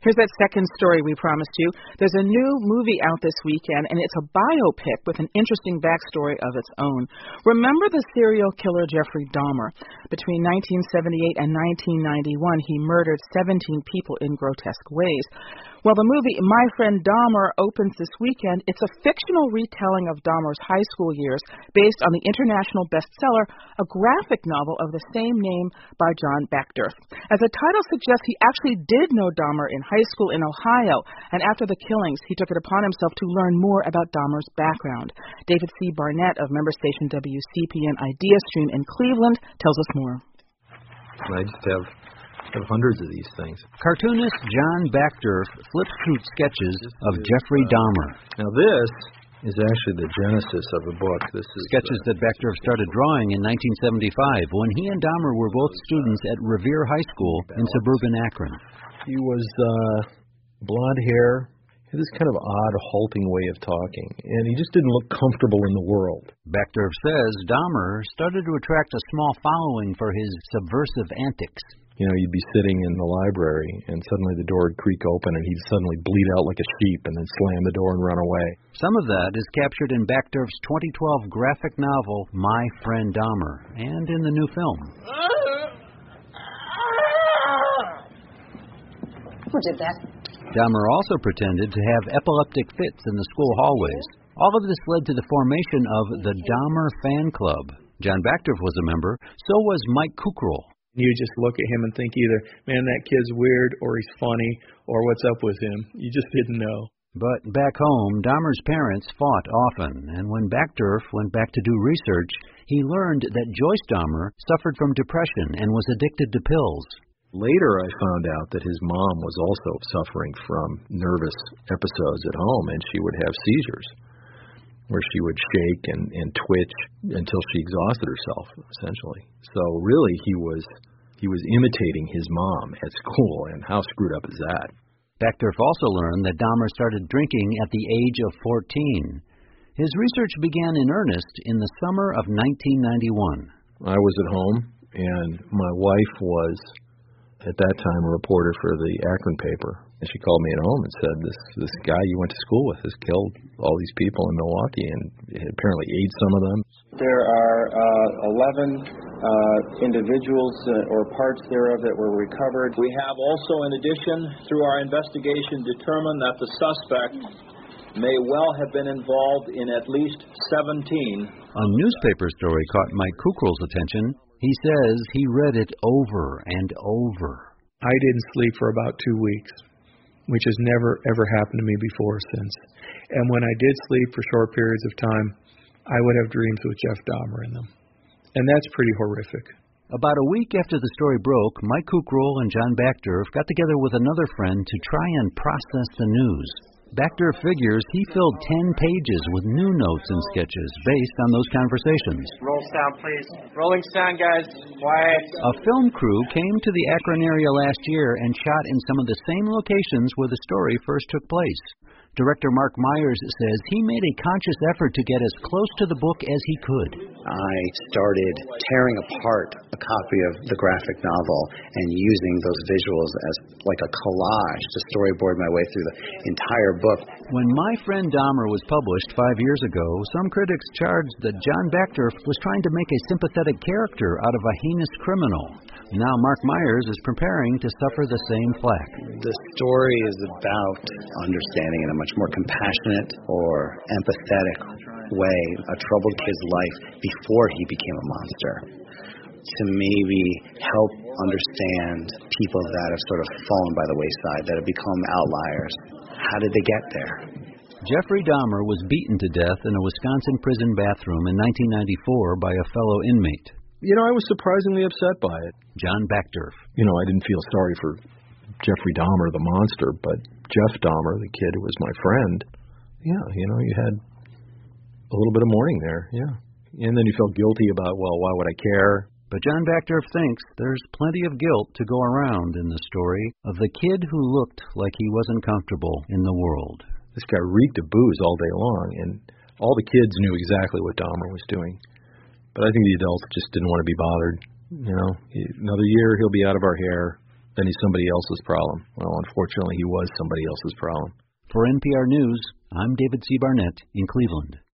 Here's that second story we promised you. There's a new movie out this weekend, and it's a biopic with an interesting backstory of its own. Remember the serial killer Jeffrey Dahmer? Between 1978 and 1991, he murdered 17 people in grotesque ways. Well, the movie My Friend Dahmer opens this weekend. It's a fictional retelling of Dahmer's high school years based on the international bestseller, a graphic novel of the same name by John Backdorf. As the title suggests, he actually did know Dahmer in high school in Ohio, and after the killings, he took it upon himself to learn more about Dahmer's background. David C. Barnett of member station WCPN IdeaStream in Cleveland tells us more. I just have hundreds of these things. Cartoonist John Backdorf flips through sketches of Jeffrey Dahmer. Now this is actually the genesis of the book. This is sketches that Backdorf started drawing in 1975 when he and Dahmer were both students at Revere High School in suburban Akron. He was blonde hair, had this kind of odd, halting way of talking, and he just didn't look comfortable in the world. Backdorf says Dahmer started to attract a small following for his subversive antics. You know, you'd be sitting in the library, and suddenly the door would creak open, and he'd suddenly bleed out like a sheep, and then slam the door and run away. Some of that is captured in Backdorf's 2012 graphic novel, My Friend Dahmer, and in the new film. Who did that? Dahmer also pretended to have epileptic fits in the school hallways. All of this led to the formation of the Dahmer Fan Club. John Backdorf was a member, so was Mike Kukral. You just look at him and think either, man, that kid's weird, or he's funny, or what's up with him. You just didn't know. But back home, Dahmer's parents fought often, and when Backdorf went back to do research, he learned that Joyce Dahmer suffered from depression and was addicted to pills. Later, I found out that his mom was also suffering from nervous episodes at home, and she would have seizures, where she would shake and twitch until she exhausted herself, essentially. So really, he was imitating his mom at school, and how screwed up is that? Backdorf also learned that Dahmer started drinking at the age of 14. His research began in earnest in the summer of 1991. I was at home, and my wife was, at that time, a reporter for the Akron paper. And she called me at home and said, this guy you went to school with has killed all these people in Milwaukee and apparently ate some of them. There are 11 individuals or parts thereof that were recovered. We have also, in addition, through our investigation, determined that the suspect may well have been involved in at least 17. A newspaper story caught Mike Kukral's attention. He says he read it over and over. I didn't sleep for about 2 weeks, which has never, ever happened to me before or since. And when I did sleep for short periods of time, I would have dreams with Jeff Dahmer in them. And that's pretty horrific. About a week after the story broke, Mike Kukral and John Backdorf got together with another friend to try and process the news. Backdorf figures he filled 10 pages with new notes and sketches based on those conversations. Roll sound, please. Rolling sound, guys. Quiet. A film crew came to the Akron area last year and shot in some of the same locations where the story first took place. Director Mark Myers says he made a conscious effort to get as close to the book as he could. I started tearing apart a copy of the graphic novel and using those visuals as like a collage to storyboard my way through the entire book. When My Friend Dahmer was published 5 years ago, some critics charged that John Backdorf was trying to make a sympathetic character out of a heinous criminal. Now Mark Myers is preparing to suffer the same flack. The story is about understanding in a much more compassionate or empathetic way a troubled kid's life before he became a monster. To maybe help understand people that have sort of fallen by the wayside, that have become outliers. How did they get there? Jeffrey Dahmer was beaten to death in a Wisconsin prison bathroom in 1994 by a fellow inmate. You know, I was surprisingly upset by it. John Backdorf. You know, I didn't feel sorry for Jeffrey Dahmer, the monster, but Jeff Dahmer, the kid who was my friend, yeah, you know, you had a little bit of mourning there, yeah. And then you felt guilty about, well, why would I care? But John Backdorf thinks there's plenty of guilt to go around in the story of the kid who looked like he wasn't comfortable in the world. This guy reeked of booze all day long, and all the kids knew exactly what Dahmer was doing. But I think the adults just didn't want to be bothered. You know, another year he'll be out of our hair. then he's somebody else's problem. Well, unfortunately, he was somebody else's problem. For NPR News, I'm David C. Barnett in Cleveland.